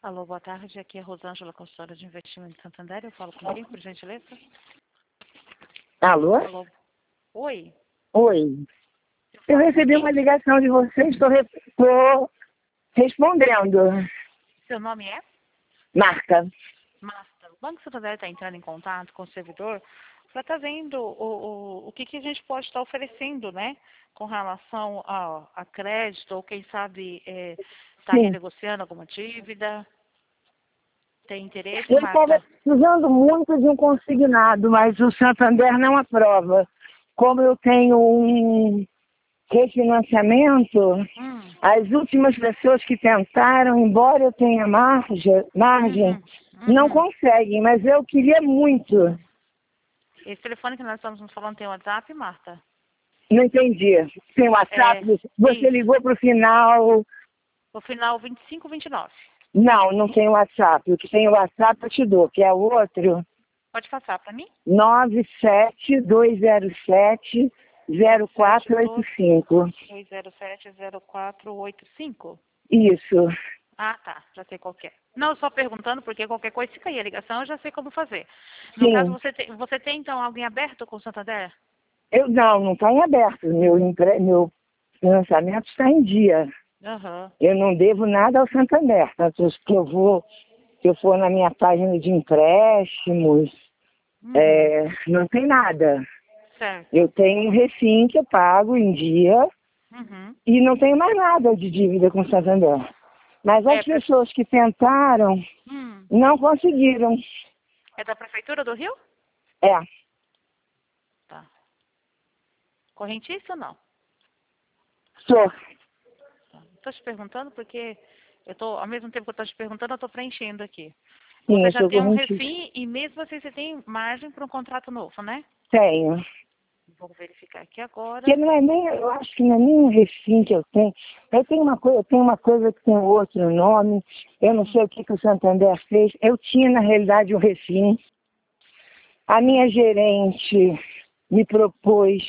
Alô, boa tarde. Aqui é Rosângela, consultora de investimento de Santander. Eu falo com quem, por gentileza? Alô? Alô. Oi. Oi. Eu Falo com recebi quem? uma ligação de vocês, estou respondendo. Seu nome é? Marca. Márcia. O Banco Santander está entrando em contato com o servidor para estar vendo o que a gente pode estar oferecendo, né? Com relação a crédito, ou quem sabe está Sim. renegociando alguma dívida. Tem interesse, Eu estava Marta? precisando muito de um consignado, mas o Santander não aprova. Como eu tenho um refinanciamento, as últimas pessoas que tentaram, embora eu tenha margem, não conseguem, mas eu queria muito. Esse telefone que nós estamos nos falando tem WhatsApp, Marta? Não entendi. Tem WhatsApp? Você Isso. ligou para o final. O final 2529. Não tem WhatsApp. O que tem WhatsApp eu te dou, que é o outro, Pode passar para mim? 97207-0485. 207-0485. Isso. Ah, tá. Já sei qual que é. Não, só perguntando, porque qualquer coisa, se cair a ligação, eu já sei como fazer. No caso, Sim. você tem, então, alguém aberto com o Santander? Não está em aberto. Meu financiamento está em dia. Aham. Eu não devo nada ao Santander. Tanto que eu for na minha página de empréstimos, não tem nada. Certo. Eu tenho um refim que eu pago em dia e não tenho mais nada de dívida com o Santander. Mas as pessoas que tentaram não conseguiram. É da Prefeitura do Rio? É. Tá. Correntista ou não? Sou. Estou te perguntando porque ao mesmo tempo que eu estou te perguntando, eu estou preenchendo aqui. Sim, Você eu já sou tem um correntista. refim e mesmo assim você tem margem para um contrato novo, né? Tenho. Vou verificar aqui agora. Porque não é nem, eu acho que não é nem um refim que eu tenho. Eu tenho uma coisa que tem outro nome. Eu não sei o que o Santander fez. Eu tinha, na realidade, um refim. A minha gerente me propôs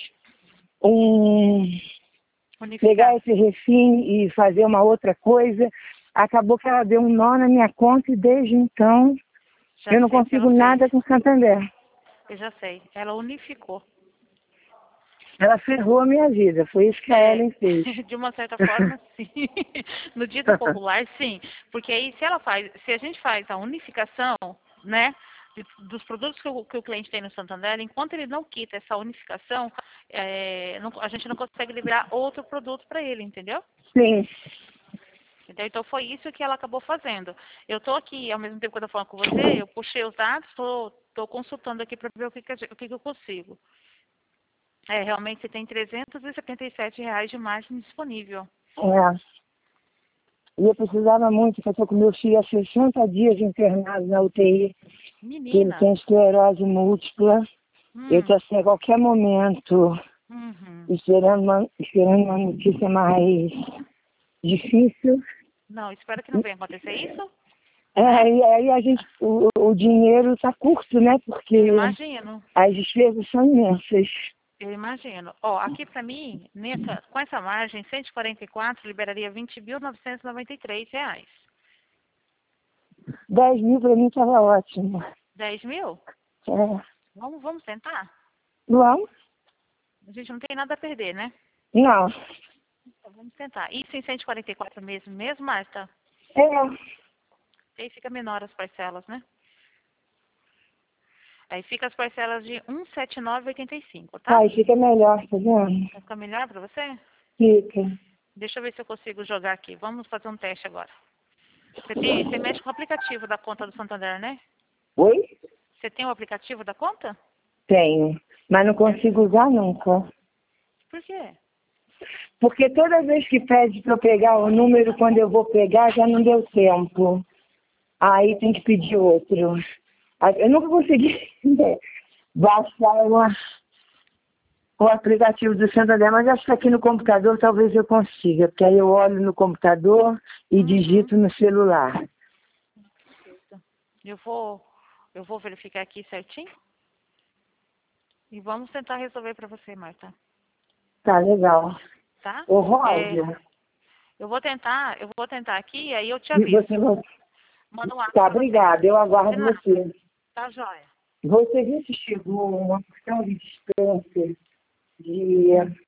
pegar esse refim e fazer uma outra coisa. Acabou que ela deu um nó na minha conta e desde então eu não consigo nada com o Santander. Eu já sei. Ela unificou. Ela ferrou a minha vida. Foi isso que a Ellen fez. De uma certa forma, sim. No dito popular, sim. Porque aí, se a gente faz a unificação, né, dos produtos que o cliente tem no Santander, enquanto ele não quita essa unificação, a gente não consegue liberar outro produto para ele, entendeu? Sim. Então foi isso que ela acabou fazendo. Eu estou aqui, ao mesmo tempo que eu estou falando com você, eu puxei os dados, estou consultando aqui para ver o que eu consigo. Realmente você tem R$ 377 de margem disponível. E eu precisava muito, porque eu estou com meu filho há 60 dias internado na UTI. Que ele tem esclerose múltipla. Eu estou assim, a qualquer momento, esperando uma notícia mais difícil. Não, espero que não venha acontecer isso. E aí o dinheiro está curto, né? Porque Eu imagino. as despesas são imensas. Eu imagino. Aqui para mim, com essa margem, 144 liberaria R$ 20.993. 10 mil para mim estava ótimo. 10 mil? É. Vamos tentar? Vamos? A gente não tem nada a perder, né? Não. Então, vamos tentar. Isso em 144 mesmo, Marta? Aí fica menor as parcelas, né? Aí fica as parcelas de 179,85, tá? Aí fica melhor, tá vendo? Vai ficar melhor para você? Fica. Deixa eu ver se eu consigo jogar aqui. Vamos fazer um teste agora. Você mexe com o aplicativo da conta do Santander, né? Oi? Você tem o aplicativo da conta? Tenho. Mas não consigo usar nunca. Por quê? Porque toda vez que pede para eu pegar o número, quando eu vou pegar, já não deu tempo. Aí tem que pedir outro. Eu nunca consegui baixar o aplicativo do Santander, mas acho que aqui no computador talvez eu consiga, porque aí eu olho no computador e digito no celular. Eu vou verificar aqui certinho. E vamos tentar resolver para você, Marta. Tá, legal. Tá? Ô, Rosa. Eu vou tentar aqui e aí eu te aviso. Manda um WhatsApp. Tá, obrigada. Eu aguardo você. Tá, joia. Você viu se chegou uma questão de distância de